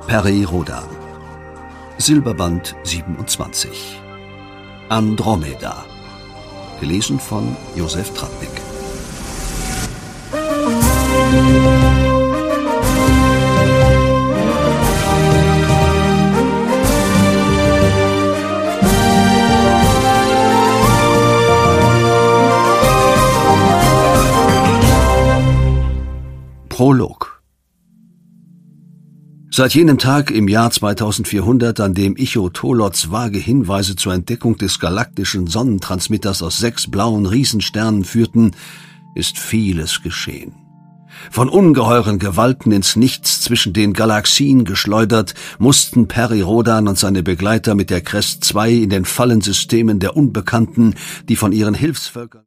Peri-Rodan. Silberband 27. Andromeda. Gelesen von Josef Tratnik. Prolog. Seit jenem Tag im Jahr 2400, an dem Ichthyotolos vage Hinweise zur Entdeckung des galaktischen Sonnentransmitters aus 6 blauen Riesensternen führten, ist vieles geschehen. Von ungeheuren Gewalten ins Nichts zwischen den Galaxien geschleudert, mussten Peri-Rodan und seine Begleiter mit der Crest II in den Fallensystemen der Unbekannten, die von ihren Hilfsvölkern